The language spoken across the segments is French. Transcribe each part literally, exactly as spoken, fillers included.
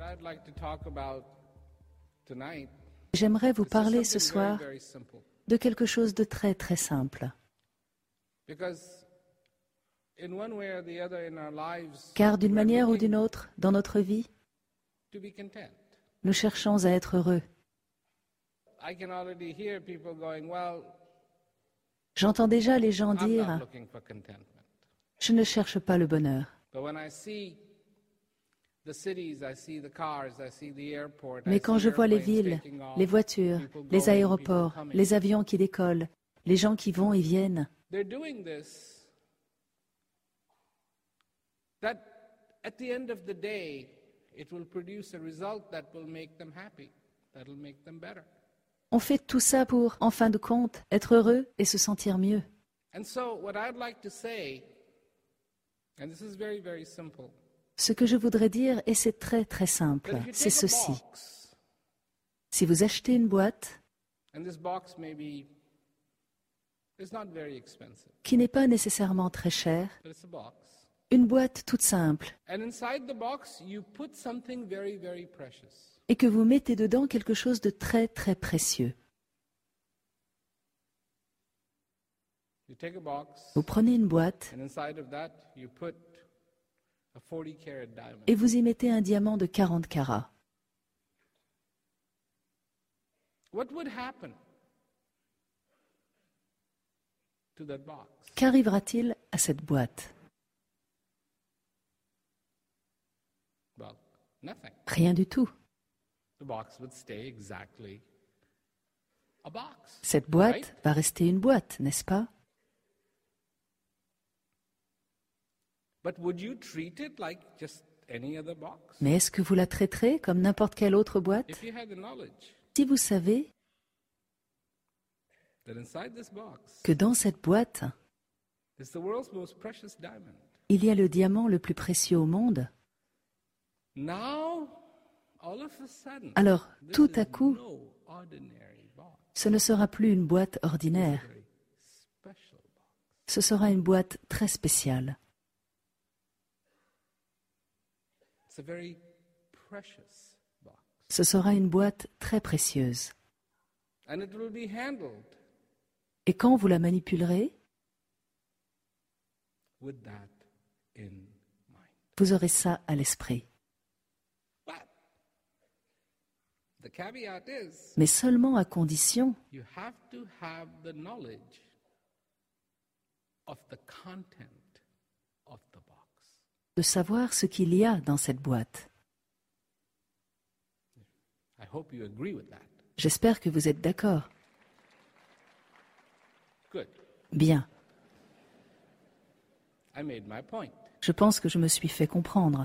J'aimerais vous parler ce soir de quelque chose de très très simple. Car d'une manière ou d'une autre, dans notre vie, nous cherchons à être heureux. J'entends déjà les gens dire « Je ne cherche pas le bonheur ». Mais quand je vois les villes, les voitures, les aéroports, les avions qui décollent, les gens qui vont et viennent, on fait tout ça pour, en fin de compte, être heureux et se sentir mieux. Ce que je voudrais dire, et c'est très très simple, c'est ceci. Si vous achetez une boîte qui n'est pas nécessairement très chère, une boîte toute simple, et que vous mettez dedans quelque chose de très très précieux. Vous prenez une boîte et vous y mettez un diamant de quarante carats. Qu'arrivera-t-il à cette boîte? Rien du tout. Cette boîte va rester une boîte, n'est-ce pas? Mais est-ce que vous la traiterez comme n'importe quelle autre boîte? Si vous savez que dans cette boîte, il y a le diamant le plus précieux au monde, alors tout à coup, ce ne sera plus une boîte ordinaire, ce sera une boîte très spéciale. Ce sera une boîte très précieuse. Et quand vous la manipulerez, vous aurez ça à l'esprit. Mais seulement à condition de savoir ce qu'il y a dans cette boîte. J'espère que vous êtes d'accord. Bien. Je pense que je me suis fait comprendre.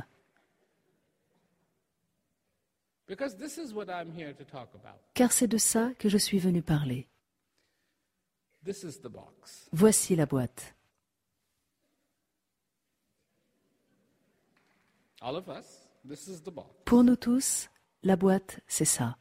Car c'est de ça que je suis venu parler. Voici la boîte. Pour nous tous, la boîte, c'est ça.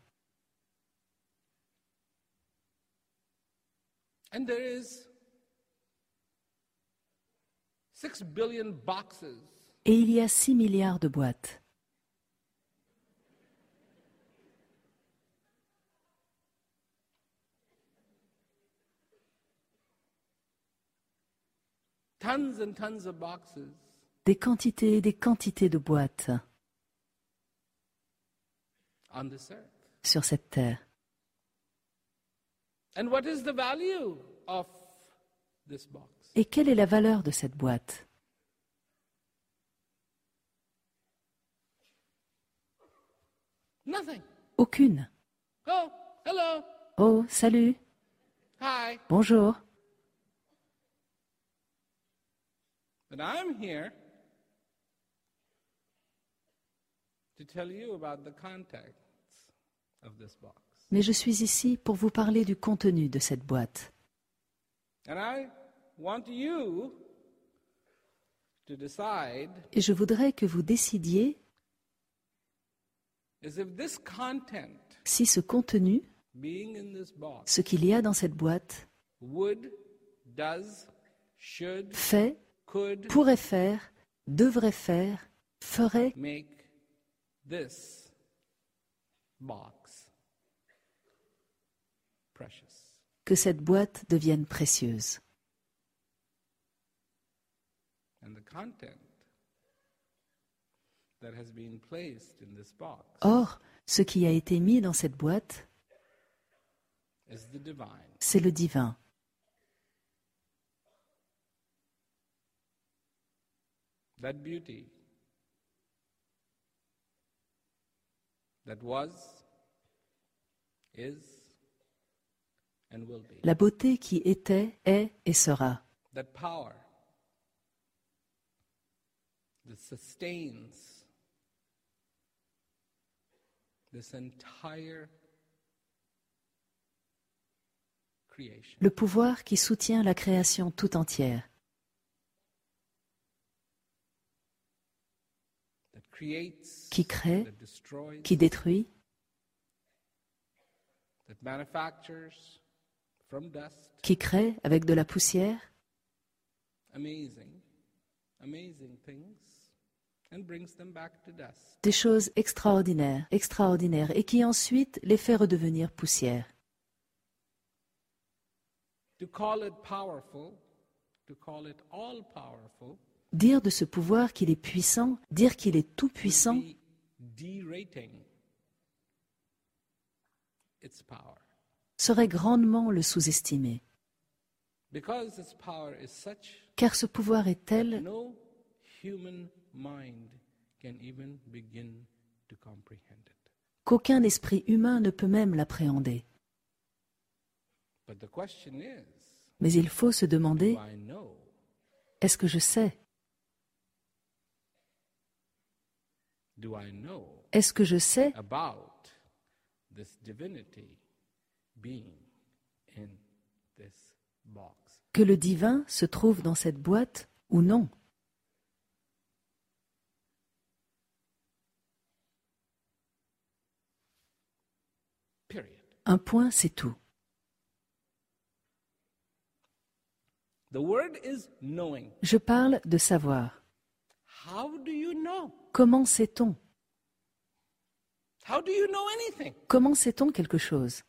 Et il y a six milliards de boîtes. Tons and tons of boxes. Des quantités et des quantités de boîtes On this earth. Sur cette terre. And what is the value of this box? Et quelle est la valeur de cette boîte? Nothing. Aucune. Oh, hello. Oh, salut. Hi. Bonjour. But I'm here to tell you about the contents of this box. Mais je suis ici pour vous parler du contenu de cette boîte. And I want you to decide Et je voudrais que vous décidiez is if this content si ce contenu, being in this box ce qu'il y a dans cette boîte, would, does, should, fait, could pourrait faire, devrait faire, ferait make this box precious. que cette boîte devienne précieuse. And the content that has been placed in this box Or, ce qui a été mis dans cette boîte, is the divine. c'est le divin. That beauty that was, is, and will be. La beauté qui était, est et sera. That power that sustains this entire creation. Le pouvoir qui soutient la création tout entière, That creates, qui crée, that destroys, qui détruit, that manufactures from dust. qui crée avec de la poussière, Amazing, amazing things, and brings them back to dust. des choses extraordinaires, extraordinaires, et qui ensuite les fait redevenir poussière. To call it powerful, to call it all powerful, Dire de ce pouvoir qu'il est puissant, dire qu'il est tout puissant, would be derating its power. serait grandement le sous-estimer. Because its power is such Car ce pouvoir est that tel no human mind can even begin to comprehend it. qu'aucun esprit humain ne peut même l'appréhender. But the question is, Mais il faut se demander, do I know? est-ce que je sais? Do I know Est-ce que je sais about this divinity being in this box? que le divin se trouve dans cette boîte ou non? Period. Un point, c'est tout. The word is knowing. Je parle de savoir. How do you know? Comment sait-on? How do you know anything? Comment sait-on quelque chose?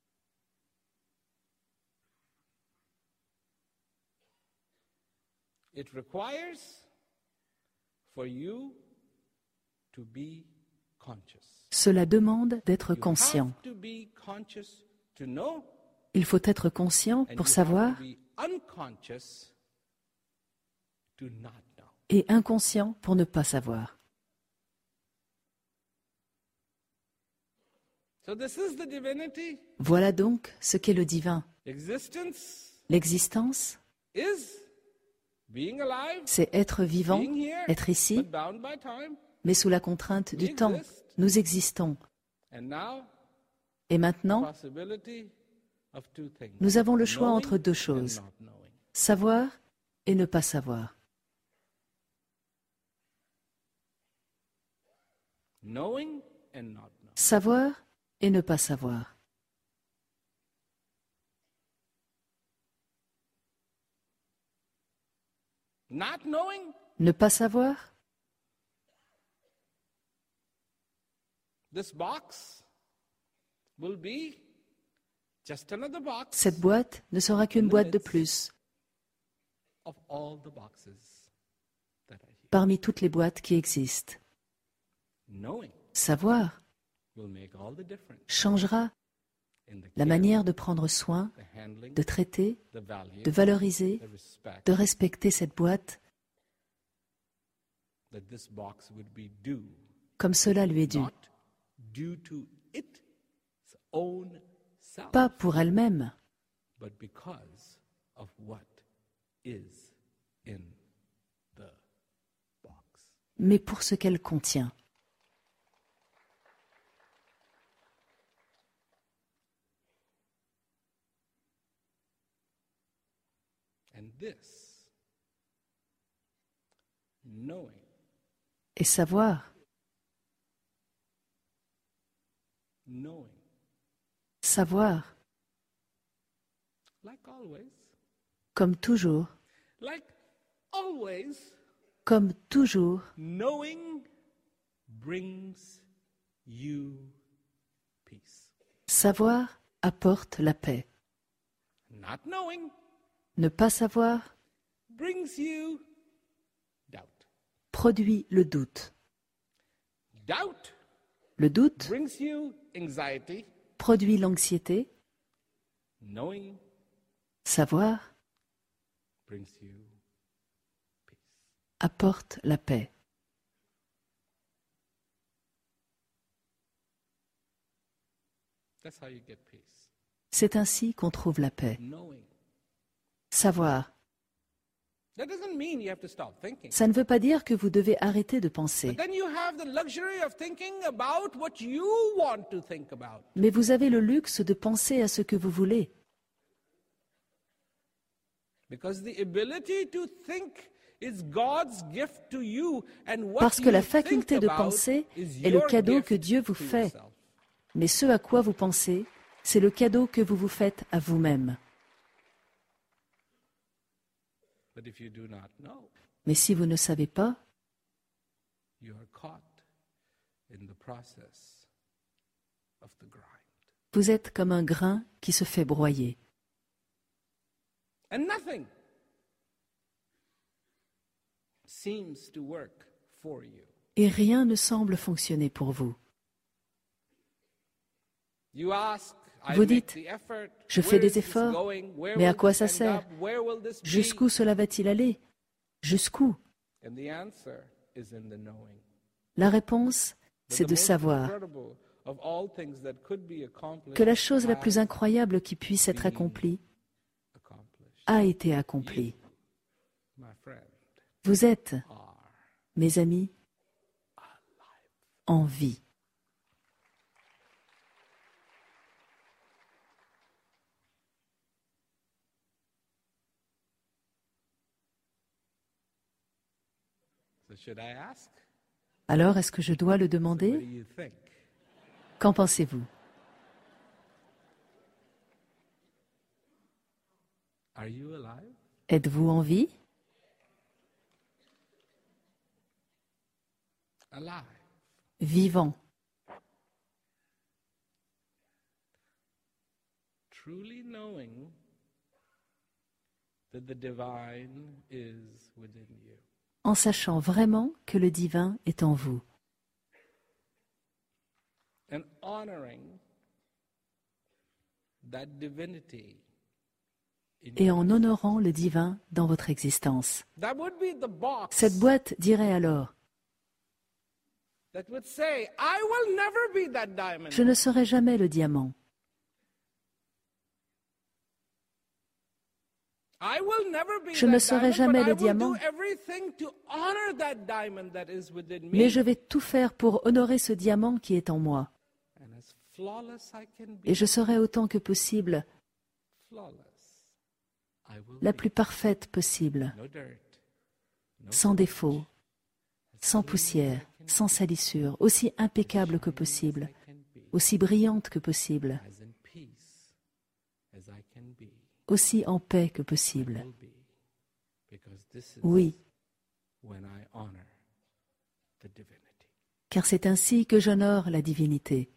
It requires for you to be conscious. Cela demande d'être You conscient. have to be conscious to know, Il faut être conscient and pour you savoir have to be unconscious to not know. et inconscient pour ne pas savoir. So this is the divinity. Voilà donc ce qu'est le divin. Existence L'existence, is being alive, c'est être vivant, being here, être ici, but bound by time. mais sous la contrainte du We temps. exist. Nous existons. And now, Et maintenant, possibility of two things. nous avons le choix Knowing entre deux and choses, not knowing. savoir et ne pas savoir. Knowing and not knowing. Savoir et ne pas savoir. Not knowing, Ne pas savoir, this box will be just another box cette boîte ne sera qu'une boîte de plus of all the boxes that are here. parmi toutes les boîtes qui existent. Knowing Savoir will make all the difference changera in the la care, manière de prendre soin, the handling, de traiter, the value, de valoriser, the respect de respecter cette boîte that this box would be due, comme cela lui est dû. not due to its own self, Pas pour elle-même, but because of what is in the box. mais pour ce qu'elle contient. And this, knowing, Et savoir, knowing, savoir, like always, comme toujours, like always, comme toujours, knowing brings you peace. Savoir apporte la paix. Not knowing Ne pas savoir brings you doubt. produit le doute. Doubt Le doute brings you anxiety. produit l'anxiété. Knowing Savoir brings you peace. apporte la paix. That's how you get peace. C'est ainsi qu'on trouve la paix. Knowing. Savoir, That doesn't mean you have to stop thinking. ça ne veut pas dire que vous devez arrêter de penser. But then you have the luxury of thinking about what you want to think about. Mais vous avez le luxe de penser à ce que vous voulez. Because the ability to think is God's gift to you, and what Parce que you la think faculté de about penser is est le your cadeau gift que Dieu vous to fait. yourself. Mais ce à quoi vous pensez, c'est le cadeau que vous vous faites à vous-même. But if you do not know, Mais si vous ne savez pas, you are caught in the process of the grind. vous êtes comme un grain qui se fait broyer. And nothing seems to work for you. Et rien ne semble fonctionner pour vous. You ask, I Vous make dites, the effort, je fais where des is this efforts, going? Where mais à will quoi this ça end sert? up? Where will this be? Jusqu'où cela va-t-il aller? Jusqu'où? And the answer is in the knowing. La réponse, That c'est the de most savoir incredible of all things that could be accomplished que la chose la has plus incroyable qui puisse être accomplie accomplished. a été accomplie. My friend, Vous êtes, are mes amis, en vie. So should I ask? Alors, est-ce que je dois le What do demander? you think? Qu'en pensez-vous? Are you alive? Êtes-vous en vie? Alive. Vivant. Truly knowing that the divine is within you. En sachant vraiment que le divin est en vous. And honoring that divinity in Et your en life. honorant le divin dans votre existence. That would be the box Cette boîte dirait alors, that would say, I will never be that diamond. je ne serai jamais le diamant. I will never be Je ne that serai diamond, jamais but le I will diamant. do everything to honor that diamond that is within me. Mais je vais tout faire pour honorer ce diamant qui est en moi. And as flawless I can be, Et je serai autant que possible flawless I will la be. plus parfaite possible, No dirt, no sans défaut, sans poussière, sans salissure, aussi impeccable que possible, I can be, aussi brillante que possible, as in peace as I can be, aussi en paix que possible. will be, because this is Oui, when I honor the divinity. car c'est ainsi que j'honore la divinité.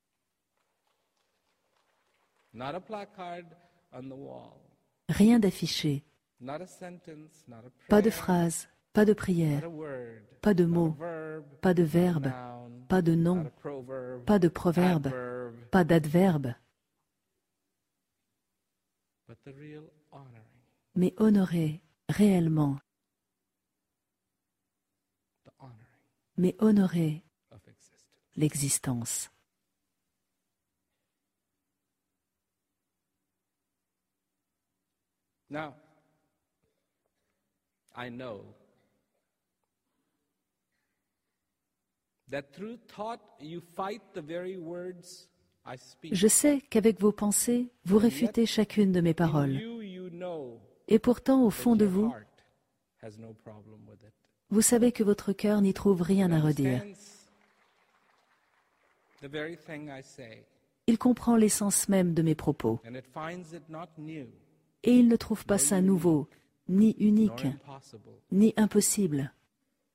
Not a placard on the wall, Rien d'affiché, not a sentence, not a prayer, pas de phrase, pas de prière, not a word, pas de not a mots, verb, pas de not a verbe, noun, pas de not nom, a proverb, pas de proverbe, adverb, pas d'adverbe, but the real honoring, mais honorer réellement, the honoring mais honorer of existence. l'existence. Now, I know that through thought you fight the very words I speak. Je sais qu'avec vos pensées, vous réfutez chacune de mes In paroles. you, you know Et pourtant, au that fond de your vous, heart has no problem with it. vous savez que votre cœur n'y trouve rien à redire. Understands the very thing I say, Il comprend l'essence même de mes propos. and it finds it not new, Et il ne trouve pas ça nouveau, ni nor unique, impossible, ni impossible.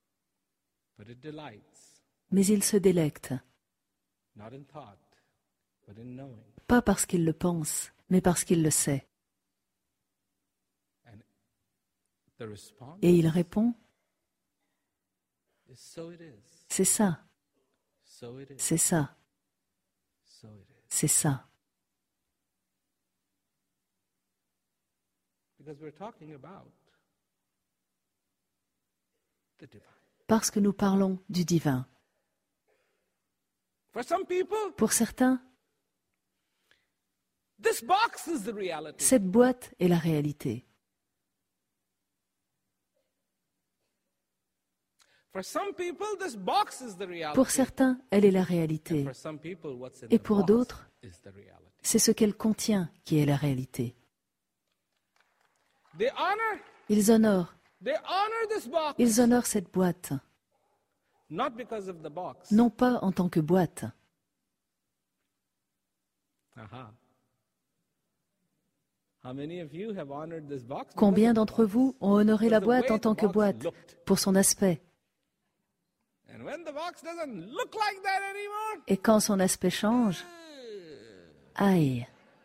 but it delights Mais il se délecte, not in thought, but in knowing. Pas parce qu'il le pense, mais parce qu'il le sait. And the response Et il répond, is so it is, c'est ça, so it is, c'est ça, so it is. c'est ça. Because we're talking about the divine. Parce que nous parlons du divin. For some people, Pour certains, this box is the reality. cette boîte est la réalité. For some people, this box is the reality. Pour certains, elle est la réalité. For some people, what's in Et the pour box d'autres, is the reality. c'est ce qu'elle contient qui est la réalité. They honor, Ils honorent, they honor this box, ils honorent cette boîte, not because of the box. non pas en tant que boîte. Aha. How many of you have honored this box? Combien because of the d'entre box? vous ont honoré la Because the boîte way en tant the que box boîte, looked. pour son aspect? And when the box doesn't look like that anymore, Et quand son aspect change, aïe,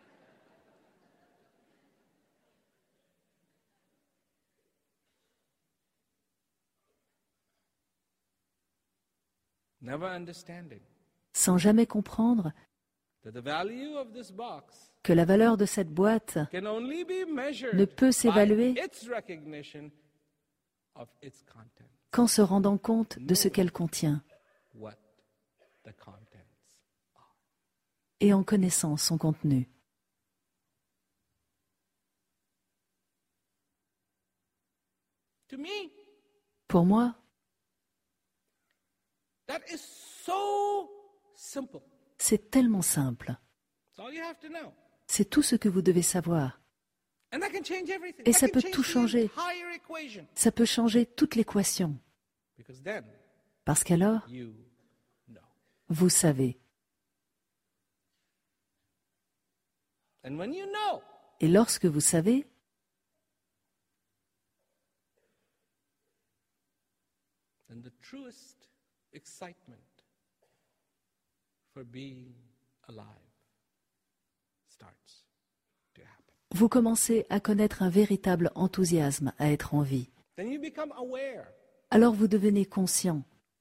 never understanding sans jamais comprendre that the value of this box que la valeur de cette boîte can only be measured ne peut s'évaluer by its recognition of its content. qu'en se rendant compte de ce qu'elle contient What the contents. et en connaissant son contenu. To me, Pour moi, that is so simple. c'est tellement simple. That's all you have to know. C'est tout ce que vous devez savoir. And that can change everything. Et That ça can peut change tout the changer. entire equation. Ça peut changer toute l'équation. Because then Parce qu'alors, you know. vous savez. And when you know, Et lorsque vous savez, then the truest excitement for being alive starts to happen. vous commencez à connaître un véritable enthousiasme à être en vie. Then you become aware. Alors vous devenez conscient,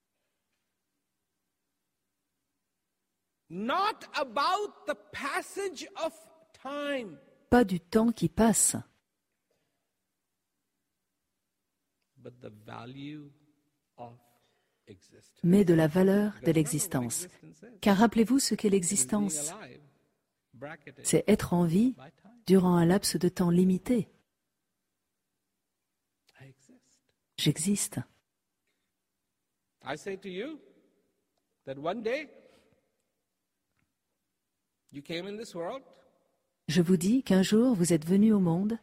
Not about the passage of time, pas du temps qui passe, but the value of existence. mais de la valeur de Because remember what l'existence. existence is. Car rappelez-vous ce qu'est It is being l'existence. alive, bracketed C'est être en vie by time. durant un laps de temps limité. I exist. J'existe. I say to you that one day you came in this world Je vous dis qu'un jour vous êtes venu au monde,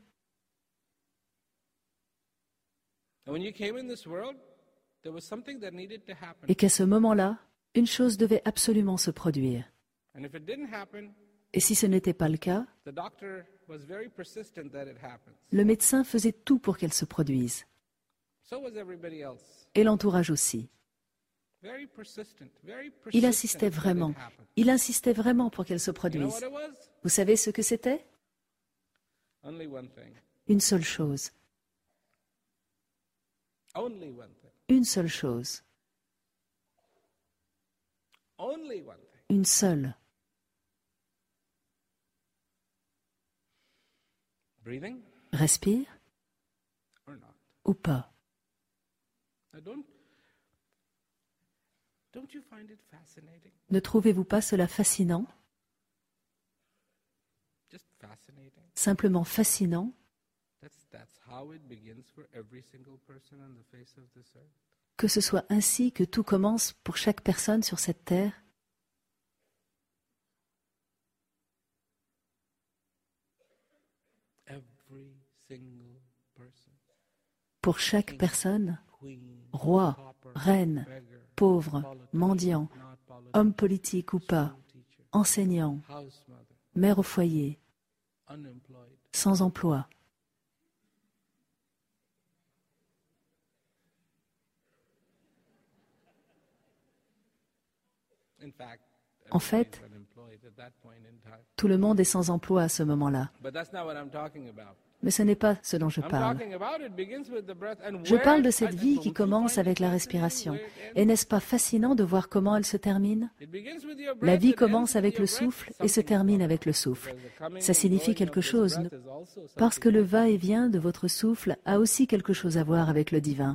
and when you came in this world there was something that needed to happen. et qu'à ce moment-là, une chose devait absolument se produire. And if it didn't happen, Et si ce n'était pas le cas, the doctor was very persistent that it happens. le médecin faisait tout pour qu'elle se produise, So was everybody else. et l'entourage aussi. Very persistent, very persistent. Il insistait that it vraiment, happened. il insistait vraiment pour qu'elle se You know produise. what it was? Vous savez ce que c'était? Only one thing. Une seule chose, Only one thing. une seule chose, Only one thing. une seule. Breathing Respire or not. ou pas. Now don't don't you find it fascinating? Ne trouvez-vous pas cela fascinant? Just fascinating. Simplement fascinant That's that's how it begins for every single person on the face of this earth. que ce soit ainsi que tout commence pour chaque personne sur cette terre? Every single person. Pour chaque personne, Queen, roi, pauper, reine, beggar, pauvre, politician, mendiant, not politician, homme politique ou pas, school teacher, enseignant, house mother, mère au foyer, unemployed. sans emploi. In fact, En fait, tout le monde est sans emploi à ce moment-là. Mais ce n'est pas ce dont je parle. Je parle de cette vie qui commence avec la respiration. Et n'est-ce pas fascinant de voir comment elle se termine? La vie commence avec le souffle et se termine avec le souffle. Ça signifie quelque chose, parce que le va-et-vient de votre souffle a aussi quelque chose à voir avec le divin.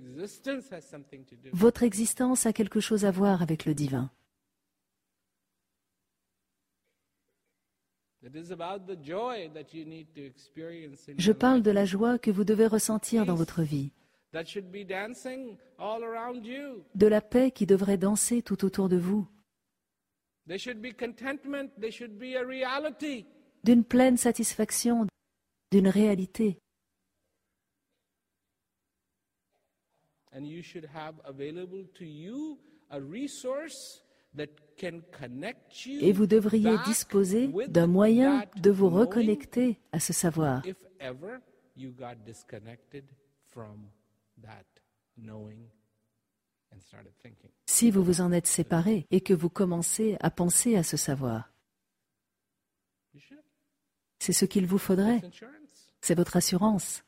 Votre existence a quelque chose à voir avec le divin. Je parle de la joie que vous devez ressentir dans votre vie, de la paix qui devrait danser tout autour de vous, d'une pleine satisfaction, d'une réalité. Et vous devriez disposer d'un moyen de vous reconnecter à ce savoir. Si vous vous en êtes séparé et que vous commencez à penser à ce savoir, c'est ce qu'il vous faudrait. C'est votre assurance.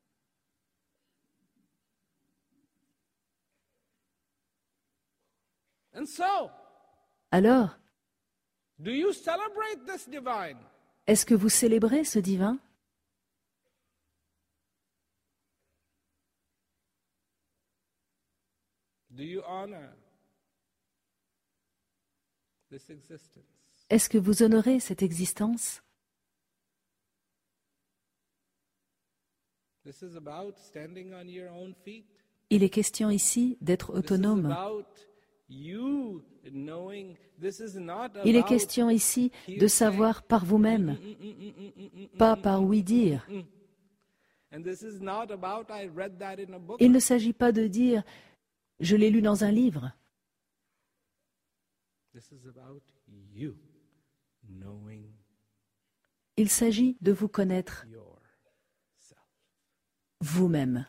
Alors, est-ce que vous célébrez ce divin? Est-ce que vous honorez cette existence? Il est question ici d'être autonome. Il est question ici de savoir par vous-même, pas par oui-dire. Il ne s'agit pas de dire « je l'ai lu dans un livre ». Il s'agit de vous connaître vous-même.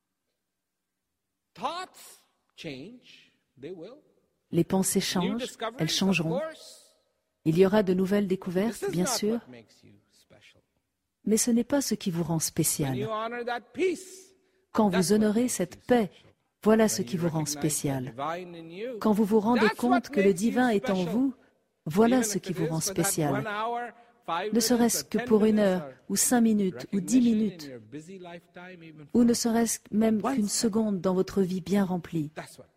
Les pensées changent, elles changeront. Il y aura de nouvelles découvertes, bien sûr, mais ce n'est pas ce qui vous rend spécial. Quand vous honorez cette paix, voilà ce qui vous rend spécial. Quand vous vous rendez compte que le divin est en vous, voilà ce qui vous rend spécial. Ne serait-ce que pour une heure, ou cinq minutes, ou dix minutes, ou ne serait-ce même qu'une seconde dans votre vie bien remplie.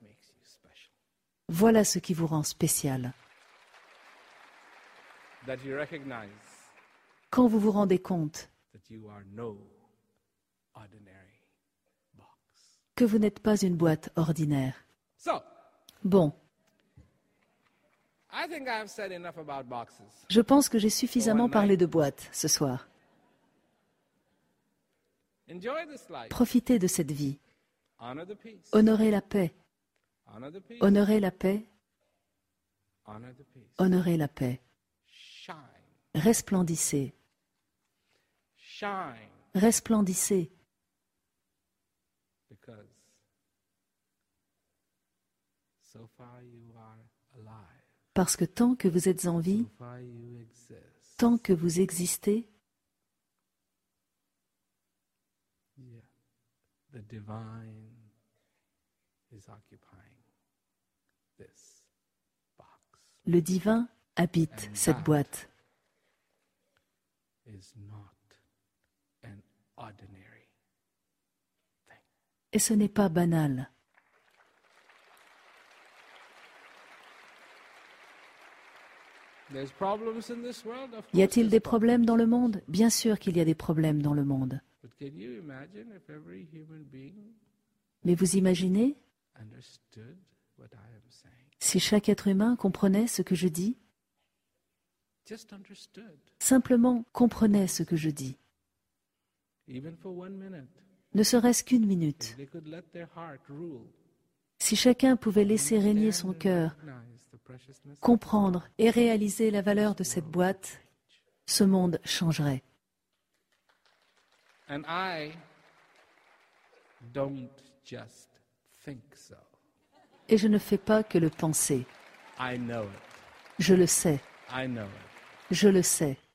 Voilà ce qui vous rend spécial. Quand vous vous rendez compte que vous n'êtes pas une boîte ordinaire. Bon. Je pense que j'ai suffisamment parlé de boîtes ce soir. Profitez de cette vie. Honorez la paix. Honorez la paix. Honorez la paix. Resplendissez. Resplendissez. Parce que tant que vous êtes en vie, tant que vous existez, le divin habite cette boîte. Et ce n'est pas banal. Y a-t-il des problèmes dans le monde? Bien sûr qu'il y a des problèmes dans le monde. Mais vous imaginez si chaque être humain comprenait ce que je dis? Simplement comprenait ce que je dis. Ne serait-ce qu'une minute. Si chacun pouvait laisser régner son cœur, comprendre et réaliser la valeur de cette boîte, ce monde changerait. Et je ne fais pas que le penser. Je le sais. I know it. Je le sais.